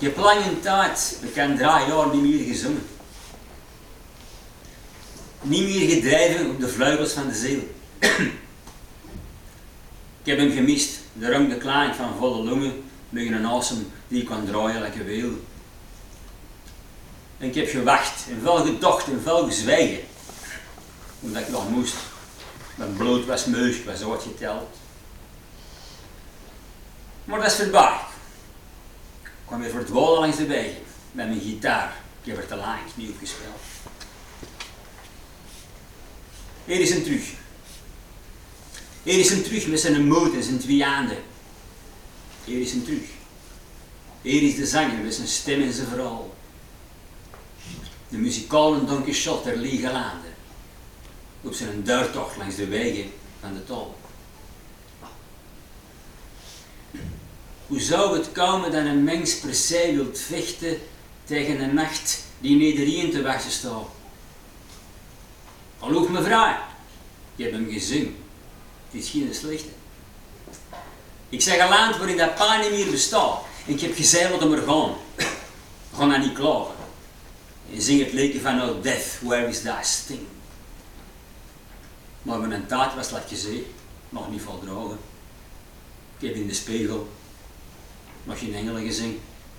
Ik heb lang een tijd, ik heb 3 jaar niet meer gezongen. Niet meer gedreven op de vleugels van de ziel. Ik heb hem gemist, de rang de klank van volle longen, met een asem die kan draaien like een wiel. En ik heb gewacht, en veel gedacht, en veel gezwegen. Omdat ik wel moest. Mijn bloed was meug, ik was uitgeteld. Maar dat is voorbij. Ik kwam weer verdwalen langs de wegen, met mijn gitaar. Ik heb er te lang niet op gespeeld. Hier is hem terug. Hier is hem terug met zijn moed en zijn 2 handen. Hier is hem terug. Hier is de zanger met zijn stem en zijn verhaal. De muzikale Don Quixote der lege landen. Op zijn duurtocht langs de wegen van de tol. Hoe zou het komen dat een mens per se wilt vechten tegen een nacht die in iedereen te wachten staat? Al hoeft mevrouw, ik heb hem gezongen. Het is geen slechte. Ik zeg een land waarin dat pijn niet meer bestaat. En ik heb gezegd wat hem er gaan. We gaan dat niet klagen. En zing het liedje van Oh Death, where is thy sting? Maar mijn taart was, laat je zien, nog niet voldragen. Ik heb in de spiegel nog geen engelen gezien.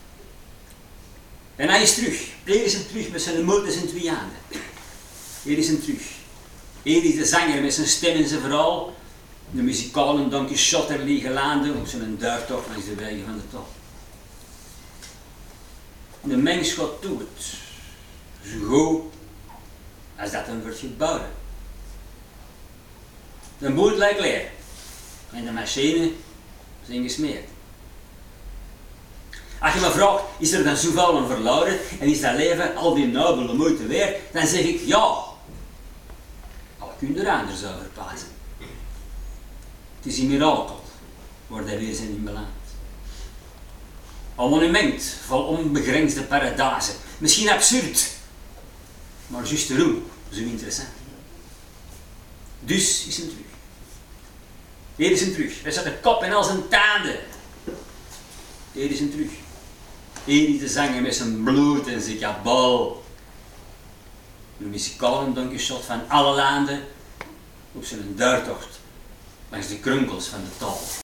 En hij is terug. Hier is hem terug met zijn moed en zijn 2 handen. Hier is hem terug. Hier is de zanger met zijn stem en zijn verhaal. De muzikale Don Quixote der lege landen op zijn duurtocht langs de wegen van de top. De mens gaat toe het. Zo goed als dat hem wordt gebouwd. De boot lijkt leer. En de machine zijn gesmeerd. Als je me vraagt, is er dan zoveel aan verloren en is dat leven al die nobele moeite waard, dan zeg ik ja. Al kun je er anders over praten. Het is een mirakel waar de weer zijn in beland. Een monument vol onbegrensde paradijzen. Misschien absurd, maar juist daarom zo interessant. Dus is hem terug. Hier is hem terug. Hij zat de kop en al zijn tanden. Hier is hem terug. Hier is de zanger met zijn bloed en zijn kabal. De muzikale Don Quixote van alle landen op zijn duurtocht langs de kronkels van de tal.